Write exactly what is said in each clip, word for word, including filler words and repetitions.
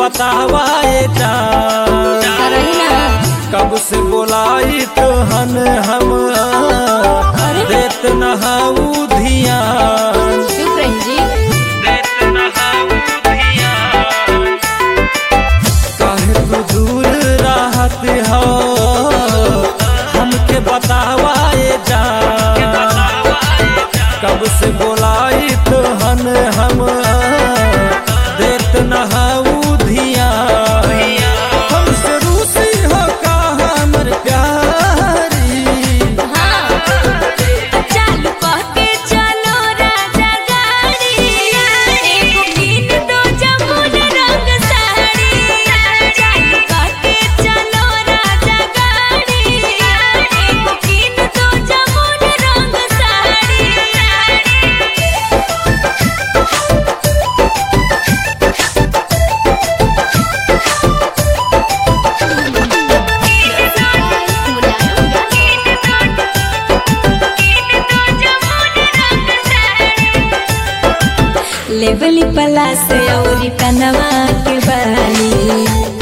बतावाए जान कब से बोलाई तो हन हम देत नहाऊ धियान देत नहाऊ धियान काहे तू दूर रहत हो हमके बतावाए जान कब से बोलाई तो हन हम देत नहाऊ धियान हमसे रूसी हो का हमर प्यारी चालू कह के चलो राजा गाड़ी एगो कीन दो जमुन रंग साड़ी चालू कह के चलो राजा गाड़ी एगो कीन दो जमुन रंग साड़ी लेवली पला से औरी कनवा के बाली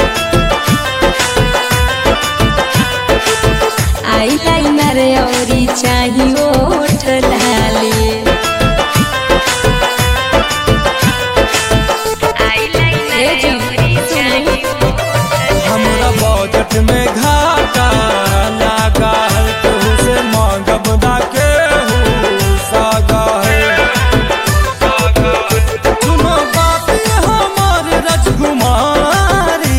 आई लाइनर औरी चाही ओठ लाली आई लाइनर औरी चाही हमरा बजट में घाटा लगा है तुझसे मांगब ना के सागा है सुनो बात हमार राजकुमारी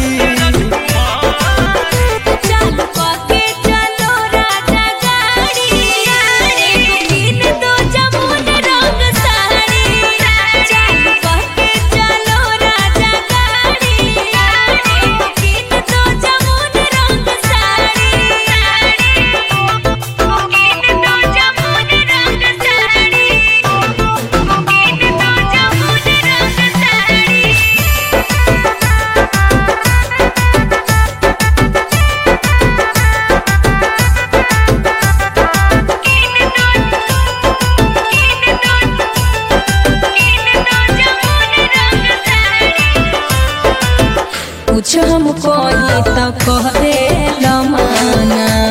चालू कह के चलो राजा गाड़ी एगो कीन दो जमुन रंग साड़ी चालू कह के चलो राजा गाड़ी एगो कीन दो जमुन रंग साड़ी कीन दो जमुन रंग साड़ी कीन दो जमुन रंग साड़ी कुछ हम कोई तो कह दे लमाना